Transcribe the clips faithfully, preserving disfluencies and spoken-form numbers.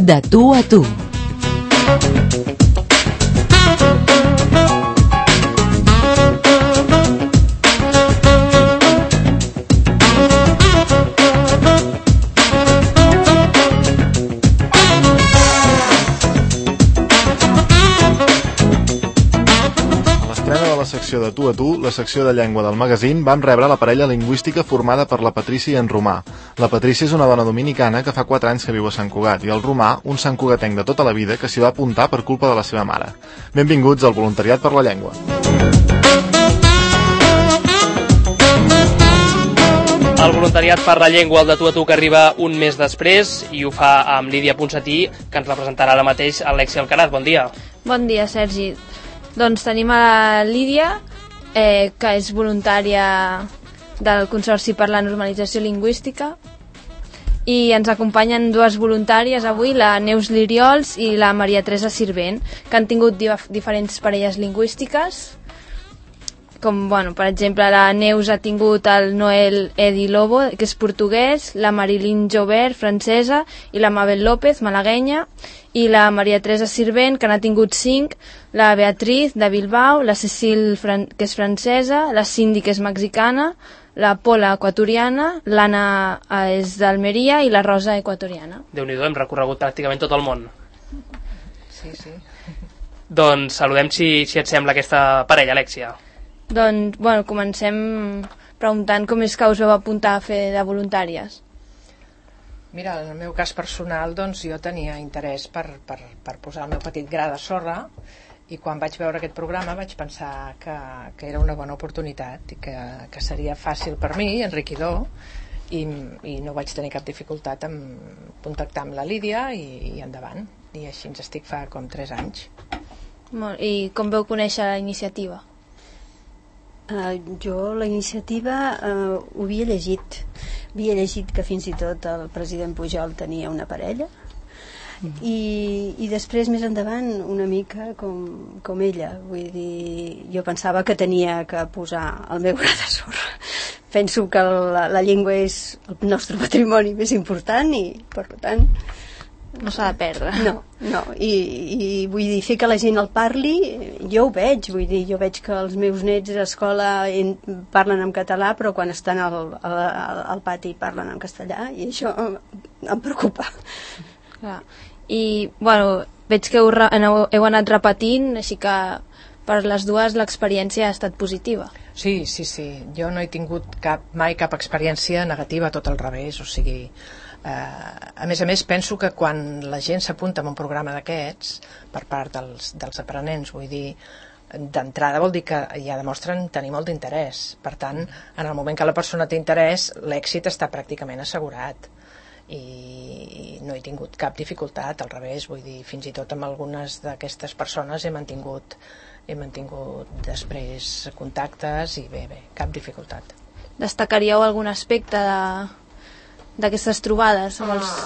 De tu a tu. Secció de tu a tu, la secció de llengua del magazín, vam rebre la parella lingüística formada per la Patrícia i en Romà. La Patrícia és una dona dominicana que fa quatre anys que viu a Sant Cugat i el Romà, un santcugatenc de tota la vida que s'hi va apuntar per culpa de la seva mare. Benvinguts al Voluntariat per la Llengua. El Voluntariat per la Llengua, el de tu a tu, que arriba un mes després i ho fa amb Lídia Ponsatí, que ens representarà ara mateix Alexia Alcaraz. Bon dia. Bon dia, Sergi. Doncs tenim a la Lídia, eh, que és voluntària del Consorci per la Normalització Lingüística, i ens acompanyen dues voluntàries avui, la Neus Liriols i la Maria Teresa Sirvent, que han tingut dif- diferents parelles lingüístiques, com, bueno, per exemple, la Neus ha tingut el Noel Edi Lobo, que és portuguès, la Marilyn Jobert, francesa, i la Mabel López, malaguenya, i la Maria Teresa Sirvent, que n'ha tingut cinc, la Beatriz, de Bilbao, la Cecil, que és francesa, la Cindy, que és mexicana, la Pola, equatoriana, l'Anna és d'Almeria i la Rosa, equatoriana. Déu-n'hi-do, hem recorregut pràcticament tot el món. Sí, sí. Doncs saludem, si, si et sembla, aquesta parella, Alexia. Doncs, bueno, comencem preguntant com és que us vau apuntar a fer de voluntàries. Mira, en el meu cas personal, doncs jo tenia interès per, per, per posar el meu petit gra de sorra, i quan vaig veure aquest programa vaig pensar que, que era una bona oportunitat i que, que seria fàcil per mi, enriquidor, i, i no vaig tenir cap dificultat en contactar amb la Lídia i, i endavant. I així ens estic fa com tres anys. Molt, i com veu conèixer la iniciativa? Uh, jo la iniciativa uh, ho havia llegit havia llegit que fins i tot el president Pujol tenia una parella, mm. i, i després més endavant una mica com, com ella, vull dir, jo pensava que tenia que posar el meu gra de sorra. Penso que la, la llengua és el nostre patrimoni més important i per tant no s'ha de perdre. No, no. I, i vull dir, fer que la gent el parli, jo ho veig, vull dir, jo veig que els meus nets a l'escola parlen en català, però quan estan al, al, al pati parlen en castellà, i això em preocupa. Clar. I, bueno, veig que heu, heu anat repetint, així que per les dues l'experiència ha estat positiva. Sí, sí, sí. Jo no he tingut cap, mai cap experiència negativa, tot al revés, o sigui... Uh, a més a més penso que quan la gent s'apunta a un programa d'aquests per part dels, dels aprenents, vull dir, d'entrada vol dir que ja demostren tenir molt d'interès. Per tant, en el moment que la persona té interès, l'èxit està pràcticament assegurat i no he tingut cap dificultat, al revés, vull dir, fins i tot amb algunes d'aquestes persones he mantingut he mantingut després contactes i bé, bé, cap dificultat. Destacaríeu algun aspecte de d'aquestes trobades amb els...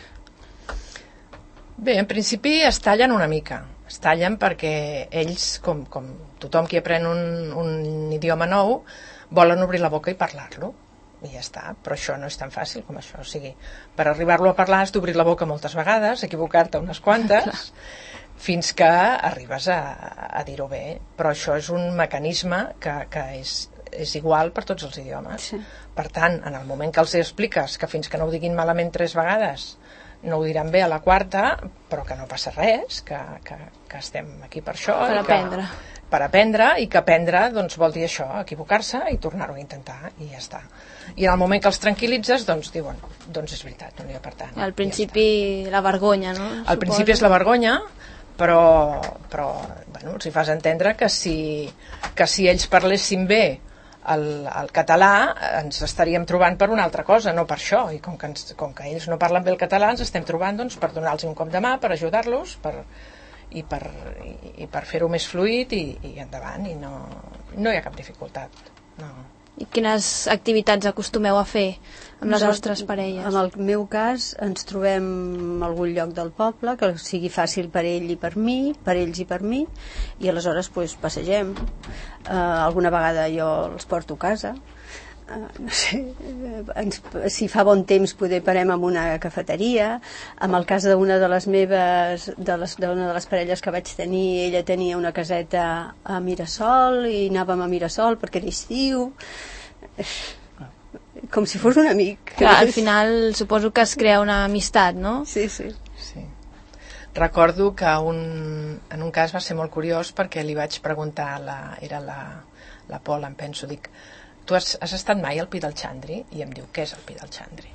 Bé, en principi es tallen una mica, es tallen perquè ells, com, com tothom qui aprèn un, un idioma nou, volen obrir la boca i parlar-lo, i ja està, però això no és tan fàcil com això, o sigui, per arribar-lo a parlar has d'obrir la boca moltes vegades, equivocar-te unes quantes, fins que arribes a, a dir-ho bé, però això és un mecanisme que, que és és igual per tots els idiomes. Sí. Per tant, en el moment que els expliques que fins que no ho diguin malament tres vegades no ho diran bé a la quarta, però que no passa res, que, que, que estem aquí per això, per aprendre, que, per aprendre i que aprendre doncs, vol dir això, equivocar-se i tornar-ho a intentar i ja està. I en el moment que els tranquil·litzes doncs diuen, doncs és veritat, no n'hi ha per tant. Al principi ja la vergonya, no? Al Suposo. principi és la vergonya, però, però bueno, els hi fas entendre que si, que si ells parlessin bé El, el català ens estaríem trobant per una altra cosa, no per això, i com que, ens, com que ells no parlen bé el català ens estem trobant doncs, per donar-los un cop de mà, per ajudar-los per, i per, i, i per fer-ho més fluid i, i endavant, i no, no hi ha cap dificultat, no. I quines activitats acostumeu a fer amb les vostres parelles? En el meu cas ens trobem en algun lloc del poble que sigui fàcil per ell i per mi, per ells i per mi, i aleshores pues, passegem. Uh, alguna vegada jo els porto a casa. Uh, no sé, ens, si fa bon temps poder parem en una cafeteria. En el cas d'una de les meves de les, d'una de les parelles que vaig tenir, ella tenia una caseta a Mirasol i anàvem a Mirasol perquè era estiu, com si fos un amic. Clar, al final suposo que es crea una amistat, no? Sí, sí. Sí. Recordo que un, en un cas va ser molt curiós perquè li vaig preguntar, la, era la, la Pola, em penso, dic, tu has, has estat mai al Pi del Xandri? I em diu, què és el Pi del Xandri?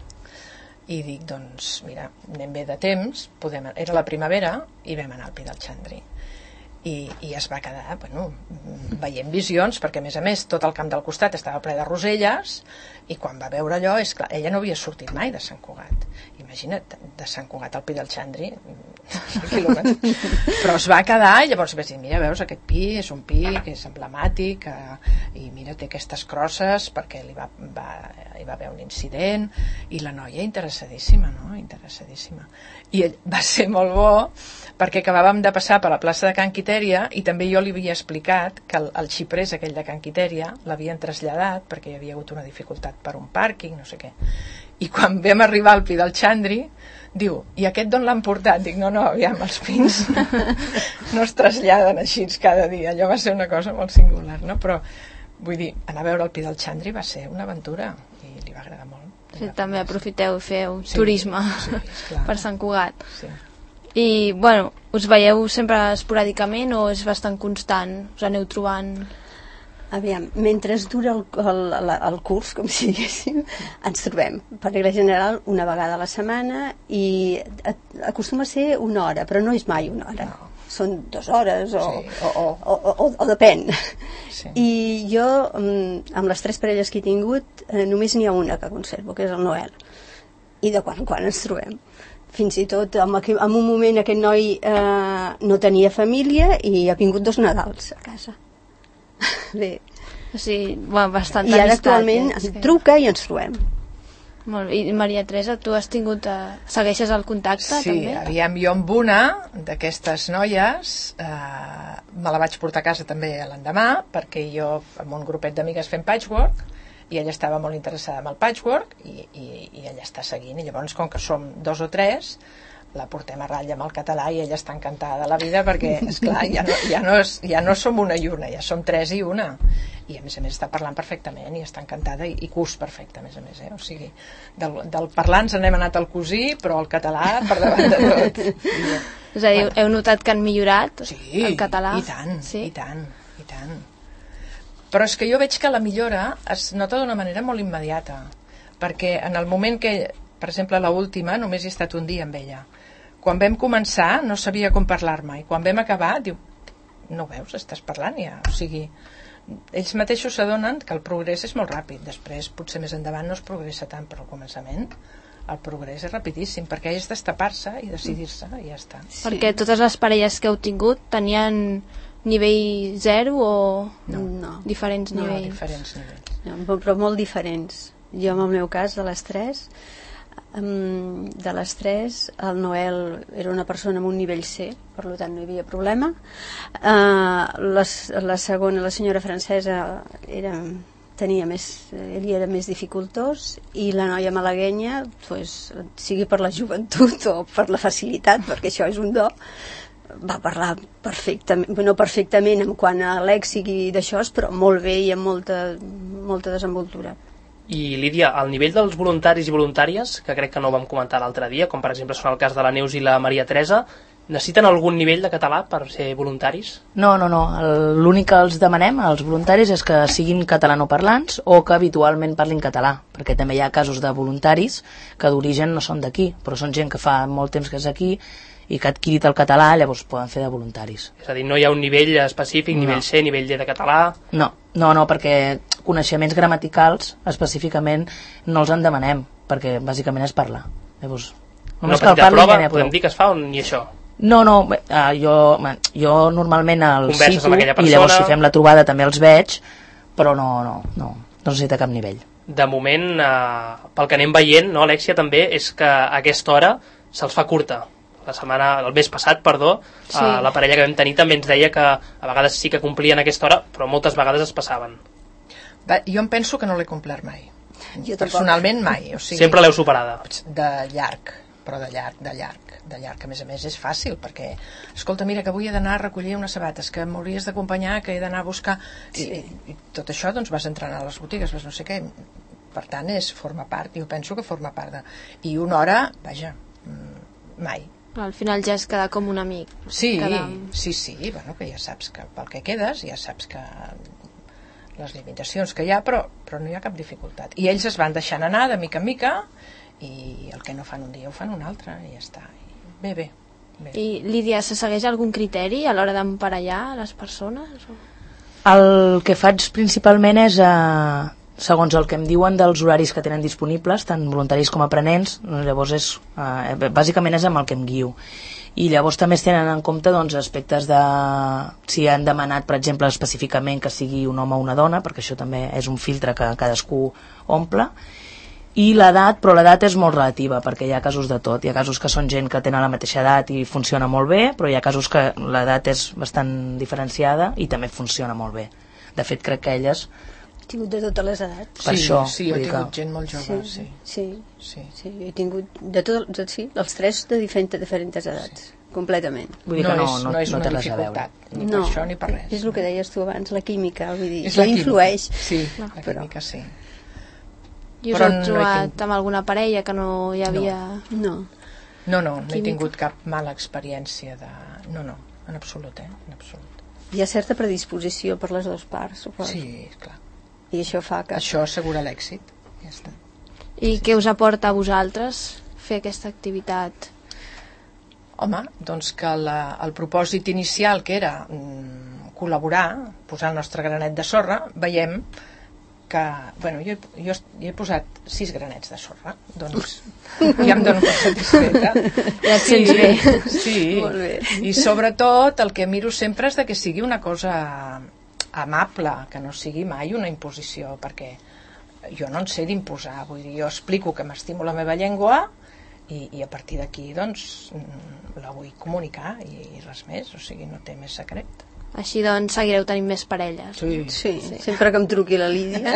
I dic, doncs, mira, anem bé de temps, podem... era la primavera i vam anar al Pi del Xandri. I, i es va quedar, bueno, veient visions, perquè a més a més tot el camp del costat estava ple de roselles, i quan va veure allò, és clar, ella no havia sortit mai de Sant Cugat. Imagina't, de Sant Cugat al Pi del Xandri, quilòmetres. Però es va quedar i llavors vaig dir, mira, veus, aquest pi és un pi que és emblemàtic, eh, i mira, té aquestes crosses perquè li va, va, hi va haver un incident, i la noia interessadíssima, no? Interessadíssima. I va ser molt bo perquè acabàvem de passar per la plaça de Can Quitèria i també jo li havia explicat que el, el xiprés aquell de Can Quitèria l'havien traslladat perquè hi havia hagut una dificultat per un pàrquing, no sé què. I quan vam arribar al Pi del Xandri, diu, i aquest d'on l'han portat? Dic, no, no, aviam, els pins no es traslladen així cada dia. Allò va ser una cosa molt singular, no? Però, vull dir, anar a veure el Pi del Xandri va ser una aventura i li va agradar molt. Sí, també aprofiteu i feu sí, turisme sí, clar. Per Sant Cugat. Sí. I, bueno, us veieu sempre esporàdicament o és bastant constant? Us aneu trobant? Aviam, mentre es dura el, el, el curs, com si diguéssim, ens trobem, per regla general, una vegada a la setmana i acostuma a ser una hora, però no és mai una hora. No. Són dues hores o, sí, o, o, o, o, o depèn. Sí. I jo, amb les tres parelles que he tingut, eh, només n'hi ha una que conservo, que és el Noel. I de quan en quan ens trobem. Fins i tot en, en un moment aquest noi eh, no tenia família i ha vingut dos Nadals a casa. Bé. O sigui, bueno, bastant i ara amistat, actualment eh? em truca i ens trobem. Molt bé. I Maria Teresa, tu has tingut eh, segueixes el contacte sí, també? Sí, aviam, jo amb una d'aquestes noies eh, me la vaig portar a casa també l'endemà perquè jo amb un grupet d'amigues fem patchwork i ella estava molt interessada en el patchwork i, i, i ella està seguint i llavors com que som dos o tres la portem a ratlla amb el català i ella està encantada de la vida perquè, esclar, ja no, ja, no és, ja no som una i una, ja som tres i una. I a més a més està parlant perfectament i està encantada i, i cus perfecte, a més a més. Eh? O sigui, del, del parlar ens n'hem anat al cosí, però el català per davant de tot. I, és a dir, bueno. Heu notat que han millorat sí, el català? i tant, sí? i tant, i tant. Però és que jo veig que la millora es nota d'una manera molt immediata, perquè en el moment que, per exemple, l'última, només he estat un dia amb ella. Quan vam començar no sabia com parlar-me i quan vam acabar diu, no veus, estàs parlant ja, o sigui, ells mateixos s'adonen que el progrés és molt ràpid, després potser més endavant no es progressa tant, però al començament el progrés és rapidíssim, perquè és destapar-se i decidir-se i ja està. Sí. Perquè totes les parelles que heu tingut tenien nivell zero o no, no. diferents no, nivells? No, diferents nivells. No, però molt diferents. Jo, en el meu cas, de les tres, Um, de les tres el Noel era una persona amb un nivell C, per tant no hi havia problema. uh, les, la segona, la senyora francesa era, tenia més, ell era més dificultós i la noia malaguenya pues, sigui per la joventut o per la facilitat, perquè això és un do, va parlar perfectament, no perfectament en quant a lèxic i d'això, però molt bé i amb molta, molta desenvoltura. I Lídia, al nivell dels voluntaris i voluntàries, que crec que no vam comentar l'altre dia, com per exemple són el cas de la Neus i la Maria Teresa, necessiten algun nivell de català per ser voluntaris? No, no, no. L'únic que els demanem als voluntaris és que siguin catalanoparlants o que habitualment parlin català, perquè també hi ha casos de voluntaris que d'origen no són d'aquí, però són gent que fa molt temps que és aquí i que ha adquirit el català, llavors poden fer de voluntaris. És a dir, no hi ha un nivell específic, no. Nivell C, nivell D de català? No, no, no, perquè coneixements gramaticals específicament no els en demanem, perquè bàsicament és parlar. Llavors, una petita prova, ja podem dir que es fa o ni això? No, no, uh, jo, jo normalment els converses cito i llavors si fem la trobada també els veig, però no, no, no, no necessita cap nivell. De moment, eh, pel que anem veient, no, Alexia, també, és que a aquesta hora se'ls fa curta. La setmana, el mes passat, perdó, sí. eh, la parella que vam tenir també ens deia que a vegades sí que complien aquesta hora, però moltes vegades es passaven. Va, jo em penso que no l'he complert mai. Jo tampoc. Personalment mai. O sigui, Sempre l'heu superada. de llarg, però de llarg, de llarg, de llarg, que a més a més és fàcil, perquè, escolta, mira, que avui he d'anar a recollir unes sabates, que m'hauries d'acompanyar, que he d'anar a buscar... Sí. I, I tot això, doncs, vas entrant a les botigues, vas no sé què... Per tant, és, forma part, jo penso que forma part de... I una hora, vaja, mai. Al final ja és quedar com un amic. Sí, quedar... sí, sí, bueno, que ja saps que pel que quedes, ja saps que les limitacions que hi ha, però, però no hi ha cap dificultat. I ells es van deixant anar de mica en mica, i el que no fan un dia ho fan un altre, i ja està. Bé, bé. bé. I, Lídia, se segueix algun criteri a l'hora d'emparellar les persones? O... El que faig principalment és, eh, segons el que em diuen dels horaris que tenen disponibles, tant voluntaris com aprenents, llavors és, eh, bàsicament és amb el que em guio. I llavors també es tenen en compte doncs, aspectes de si han demanat, per exemple, específicament que sigui un home o una dona, perquè això també és un filtre que cadascú omple, i l'edat, però l'edat és molt relativa, perquè hi ha casos de tot. Hi ha casos que són gent que tenen la mateixa edat i funciona molt bé, però hi ha casos que l'edat és bastant diferenciada i també funciona molt bé. De fet, crec que elles... He tingut de totes les edats. Per sí, això, sí, he vull dir tingut que- gent molt jove, sí. Sí, sí. sí, sí, he tingut de tot, de, sí, els tres de diferents, diferents edats, completament. Vull dir que no, és, no, no és no una té res a veure. dificultat, ni per això ni per res. És el que deies tu abans, la química, vull dir, És ja la química. influeix. Sí, la Però- química sí. I us Però heu no he trobat tingut- amb alguna parella que no hi havia... No, No, no, no he Química. tingut cap mala experiència de... No, no, en absolut, eh? En absolut. hi ha certa predisposició per les dues parts, suposo. Sí, clar. I això fa que... Això assegura l'èxit. Ja està. I què us aporta a vosaltres fer aquesta activitat? Home, doncs que la, el propòsit inicial, que era mm, col·laborar, posar el nostre granet de sorra, veiem que... Bueno, jo, jo, jo he posat sis granets de sorra, doncs ja em dono per satisfeta. Ja et sents bé. Sí, Molt bé. i sobretot el que miro sempre és de que sigui una cosa amable, que no sigui mai una imposició, perquè jo no en sé d'imposar, vull dir, jo explico que m'estimo la meva llengua i, i a partir d'aquí doncs la vull comunicar i, i res més, o sigui, no té més secret. Així doncs seguireu tenint més parelles. Sí. Sí, sí, sempre que em truqui la Lídia.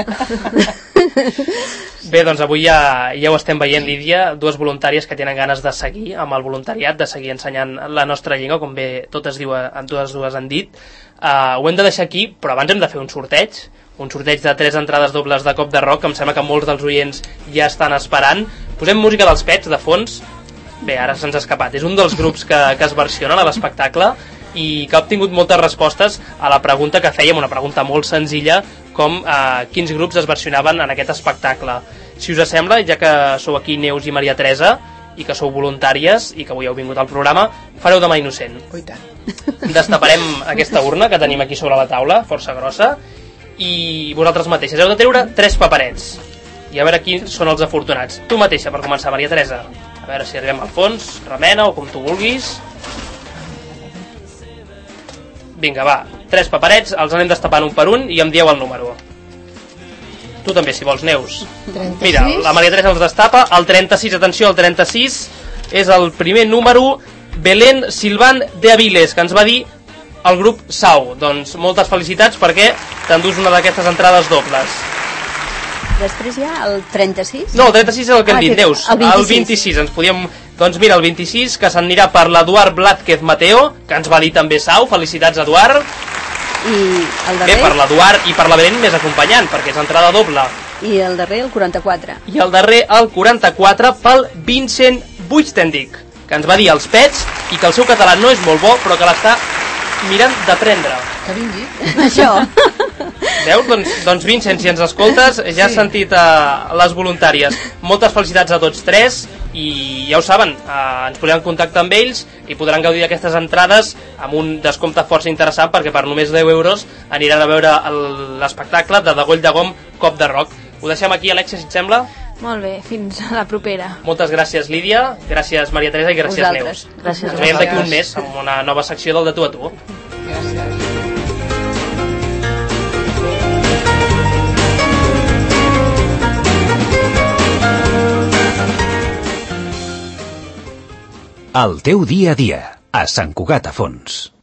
Bé, doncs avui ja, ja ho estem veient, Lídia, dues voluntàries que tenen ganes de seguir amb el voluntariat, de seguir ensenyant la nostra llengua, com bé totes, diu, totes dues han dit. Uh, ho hem de deixar aquí, però abans hem de fer un sorteig, un sorteig de tres entrades dobles de Cop de Rock, que em sembla que molts dels oients ja estan esperant. Posem música dels Pets de fons. Bé, ara se'ns ha escapat. És un dels grups que, que es versionen a l'espectacle i que ha obtingut moltes respostes a la pregunta que fèiem, una pregunta molt senzilla, com eh, quins grups es versionaven en aquest espectacle. Si us sembla, ja que sou aquí Neus i Maria Teresa, i que sou voluntàries, i que avui heu vingut al programa, fareu de mà innocent. Ui, tant. Destaparem aquesta urna que tenim aquí sobre la taula, força grossa, i vosaltres mateixes heu de treure tres paperets. I a veure quins són els afortunats. Tu mateixa, per començar, Maria Teresa. A veure si arribem al fons, remena o com tu vulguis. Vinga, va, tres paperets, els anem destapant un per un i em dieu el número. Tu també, si vols, Neus. trenta-sis. Mira, la Maria Teresa els destapa. El trenta-sis, atenció, el trenta-sis és el primer número, Belén Silván de Aviles, que ens va dir el grup Sau. Doncs moltes felicitats perquè t'endús una d'aquestes entrades dobles. Després hi ha el trenta-sis? No, el trenta-sis és el que hem Ah, dit, que- Neus. el vint-i-sis. El vint-i-sis, ens podíem... Doncs mira, el vint-i-sis, que s'anirà per l'Eduard Blázquez Mateo, que ens va dir també Sau. Felicitats, Eduard. I el Bé, darrer? per l'Eduard i per la Belén més acompanyant, perquè és entrada doble. I el darrer, el quaranta-quatre. I el darrer, el quaranta-quatre, pel Vincent Buixtendic, que ens va dir els Pets i que el seu català no és molt bo, però que l'està mirant d'aprendre. Que vingui. Això. Veus? Doncs, doncs Vincent, si ens escoltes, ja has Sí. sentit uh, les voluntàries. Moltes felicitats a tots tres i ja ho saben, uh, ens podran contactar amb ells i podran gaudir d'aquestes entrades amb un descompte força interessant perquè per només deu euros aniran a veure el- l'espectacle de Degoll de Gom, Cop de Rock. Ho deixem aquí, Alexia, si et sembla? Molt bé, fins a la propera. Moltes gràcies, Lídia, gràcies, Maria Teresa, i gràcies, Vosaltres. Neus. Gràcies. Ens veiem d'aquí un mes amb una nova secció del de tu a tu. Gràcies. El teu dia a dia, a Sant Cugat a Fons.